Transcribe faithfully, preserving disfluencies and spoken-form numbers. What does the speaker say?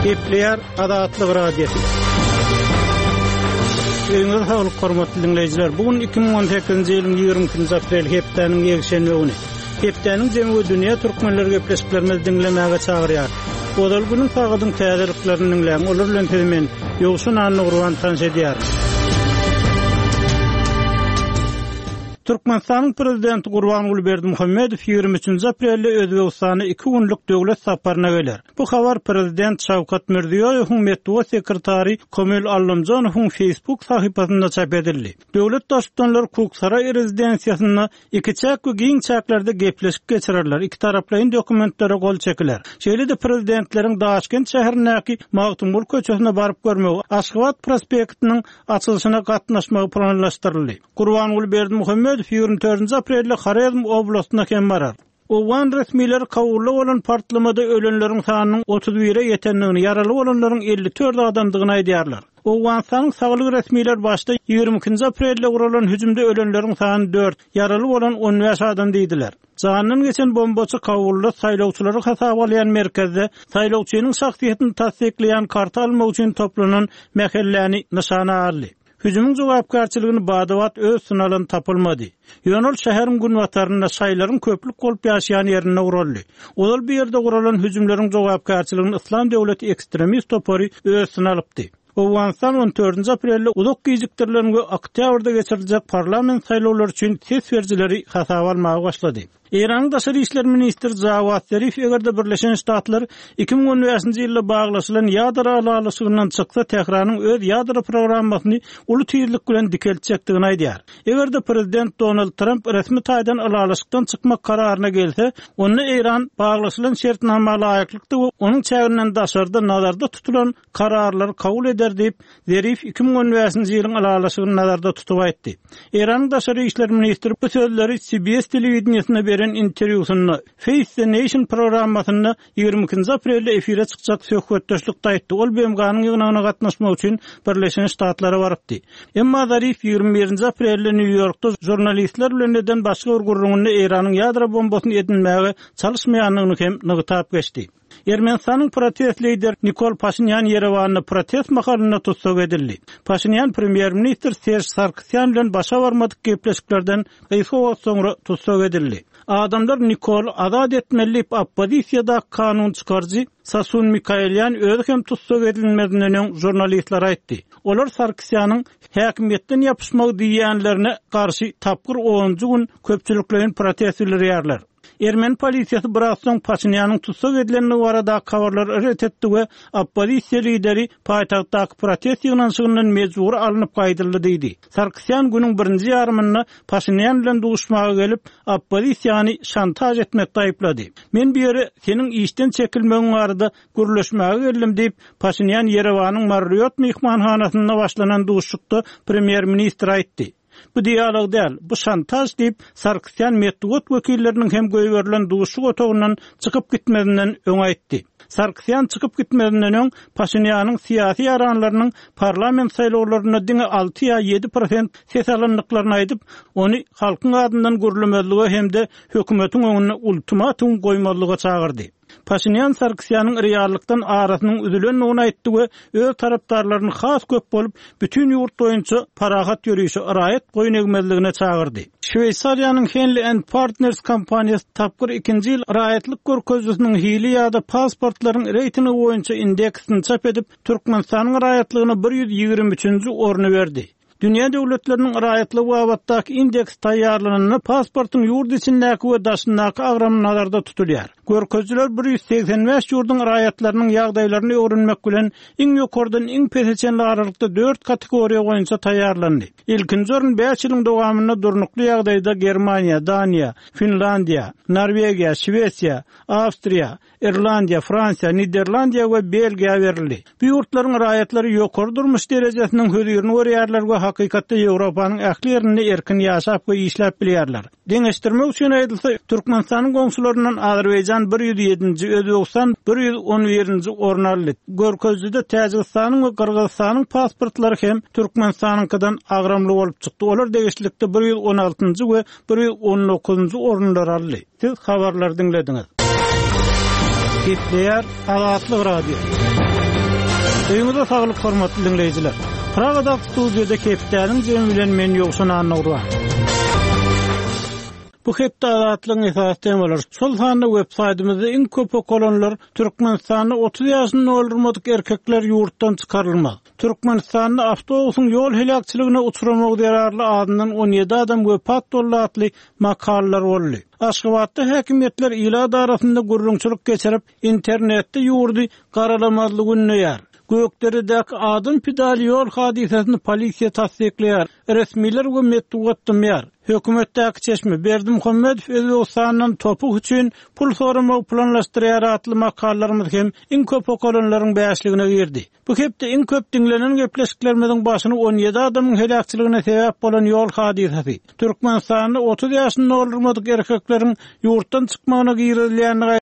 Gepleýär Adatlyk radiosu. Öňür hawly hormatly dinleýijiler, bugun iki ming on sekizinji ýylyň ýigrimisi aprel hepdeniň ýekşenbe güni. Hepdeniň jemgy dünýä türkmenleri gepleşiklerini dinlemäge çagyrýar. Odal günüň taýgadyň täzeliklerini dinleýän olar bilen temen ýogşun anly gurban tanş edýär. Türkmenistanyň prezidenti Gurbanguly Berdimuhammedow ýygrimi üçinji aprelde Özbegistana iki günlük döwlet saparyna geler. Bu habar prezident Şawkat Mirziýoýowyň Medeniýet sekretary Komil Allamjanowyň Facebook sahypasynda çap edildi. Döwlet daşdanlar Kuksaray rezidensiýasyna iki çak we giň çaklerde gepleşik geçirirler. İki taraplaryň dokumentlere gol çekiler. Şeýle de prezidentleriň Daşkent şäherindäki Magtumul köçesine baryp görmegi, Aşgabat prospektiniň açylyşyna gatnaşmagy planlaşdyryldy. Gurbanguly Berdimuhammedow ýygrimi dördünji aprelde Xarezm oblastyna kem barar. Owan resmiler kawurly bolan partlamada ölenleriň sanynyň otuz bire ýetendigini, yaraly bolanlaryň elli dört adamdygyny aýdýarlar. Owansanyň saglyk resmiler başda ýygrimi ikinji aprelde guralan hüjümde ölenleriň sany dört, yaraly bolan on beş adam diýdiler. Janyň geçen bombaçy kawurly saýlawçylary hasaba alýan merkezde saýlawçynyň şahsiýetini tasdikleýän karta almak üçin toplanan mäkelläni nişana aldy. Hüjümüň jogapkarçylygyny Badawat öz synalan tapylmady. Ýönül şäheriň günwataryna saýlaryň köplük bolup ýaşaýan ýerine uruldy. Olal bir ýerde guralan hüjümleriň jogapkarçylygyny Islam döwleti ekstremist topary öz synalypdy. Owanstan on dördünji aprelde uluk gijikdirlerini we oktýabrda geçiriljek parlament saýlawlary üçin ses berjileri hasaba almagy başlady. İran Daşary işler ministri Javad Zarif egerde Birleşen Ştatlar iki ming on beşinji ýylda baglaşylan ýadro alalyşygynyň çyksa Tehranyň öz ýadro programmasyny uly tüýürlik bilen dikeltjekdigini aýdýar. Egerde prezident Donald Trump resmi taýdan alalyşykdan çykmak kararyna gelse, onu İran baglaşylan şertnamaly aýaklykdy we onuň çägirinden daşarda nazarda tutulan kararlar kabul eder diýip Zarif iki ming on beşinji ýylyň alalyşygyny nazarda tutup aýtdy. İran Daşary işler ministri bu sözleri C B S telewizionyna interwýusynda Face the Nation programmasyna ýygrimi ikinji aprelde efire çykjak söhbetdeşlikde aýtdy. Ol B M G'nyň ýygynyna gatnaşmak üçin Birleşen Ştatlara barypdy. Emma Zarif ýygrimi birinji aprelde New Yorkda jurnalistler bilen eden başga bir gurrumunda Iranyň ýadro bombasyny edinmäge çalışmaýanlygyny hem nygytap geçdi. Ermenistanyň protest lider Nikol Pashinyan Yerewanyny protest makalyna tutsak edildi. Pashinyan premier ministr Serj Sargsyan bilen başa barmadyk gepleşiklerden gysga soňra tutsak edildi. Adamlar Nikol azad etmeli oppozisiýada kanun çykarjy Sasun Mikaelyan özü hem tutsak edilmediğini jurnalistler aýtdy. Olar Sargsýanyň häkimetden ýapyşmak diýenlerine garşy tapgyr onunji gün köpçüliklerin protestleri ýarlar. Ermeni polisiýasy biraz soň Pashinyanyň tutsak edilenini barada kawarlar ret etdi we oppozisiýa lideri paýtagtdaky protest ýygnanşygynyň mejbur alınıp gaýdyldy diýdi. Sargsyan günüň birinji ýarymyna Pashinyan bilen duguşmaga gelip oppozisiýany şantaj etmekde aýplady. Men bir ýere seniň işden çekilmegiň barada gürleşmäge geldim diýip Pashinyan Yerewanyň Marriott mehmanhanasyna başlanan duguşykda premier ministr aýtdy. Bu dialog däl, bu şantaj diýip Sargsyan Medeniýet wekilleriniň hem göýberilen duguşyk otagynyň çykyp gitmedinden öň aýtdy. Sargsyan çykyp gitmedinden öň Pashinyanyň syýasy ýaranlarynyň parlament saýlawlaryna diňe alty ýa ýedi prosent ses alanyklaryny aýdyp, ony halkyň adyndan gürlemediligi hemde hökümetiň öňüne ultimatum goýmalyga çagyrdy. Pashinyan Sargsýanyň reallykdan arasynyň üzülenligini aýtdy we öz tarapdarlaryny has köp bolup bütün ýurt boýunça parahat ýürüýüşe iraýet goýnegmezligine çagyrdy. Şweýsariýanyň Henley and Partners kompaniýasy tapgyr ikinji ýyl iraýetlik görkezjisiniň hili ýa-da pasportlaryň reytingi boýunça indeksini çap edip Türkmenistanyň iraýetligine bir ýüz ýygrimi üçinji orny berdi. Dünya döwletleriniň iraýetli wagtdaky indeks taýýarlanyny pasportyň ýurt içindäki we daşyndaky agramy nazarda tutulýar. Görkezjiler bir ýüz seksen beş ýurdun iraýetleriniň ýagdaýlaryny öwrenmek bilen iň ýokardan iň peseçenli aralykda dört kategoriýa boýunça taýýarlandy. Ilkinji orun beş ýylyň dowamyna durnukly ýagdaýda Germaniýa, Daniýa, Finlandiýa, Norwegiýa, Şwesiýa, Awstriýa, Irlandiýa, Fransiýa, Niderlandiýa we Belgiýa berildi. Bu ýurtlaryň iraýetleri ýokary durmuş derejesiniň hödürini görýärler we hakykatda Ýewropanyň ähli ýerinde erkin ýaşap we işläp bilýärler. Deňeşdirmek üçin aýdylsa, Türkmenistanyň goňşularyndan Azerbaýjan bir ýüz ýedinji, Özbegistan bir ýüz on birinji orun aldy. Görkezjide Täjikistanyň we Kyrgyzstanyň pasportlary hem Türkmenistanyňkydan agramly bolup çykdy. Olar degişlikde bir ýüz on altynji we bir ýüz on dokuzunji orunlar aldy. Siz habarlar dinlediňiz. Gepleýär Adatlyk radio. Öýüňizde saglyk hormatly dinleýijiler. Pragada studiýada Kepdäniň jemi bilen men ýogşan anawra. Bu hepde azatlygyň esas temalar. Şol sanda websaýtymyzda iň köp okolonlar Türkmenistanyň otuz ýaşyny öldürmedik erkekler ýurtdan çykarylmaz. Türkmenistanyň awtobusyň ýol helakçylygyna uçurmak derarly adynyň on ýedi adam wepat bolýarly makallalar boldy. Aşgabatda häkimetler ila darasynda gurrunçylyk geçirip internetde ýurdy garalamazlygy näýär. Gökderedäki adym pidal ýol hadisesini polisiýa tasdikleýär. Resmiler we metdugatdymýar. Hökümetdäki çeşme Berdimuhammedow Özbegistanyň topuk üçin pul soramak planlaşdyrýar atly makallarymyz hem iň köp okolonlaryň bäşligine girdi. Bu hepde iň köp dinlenen gepleşiklerimizin başyny on ýedi adamyň helakçylygyna sebäp bolan ýol hadisesi. Türkmenistanyň otuz ýaşyny öldürmedik erkekleriň ýurtdan çykmagyna girilýän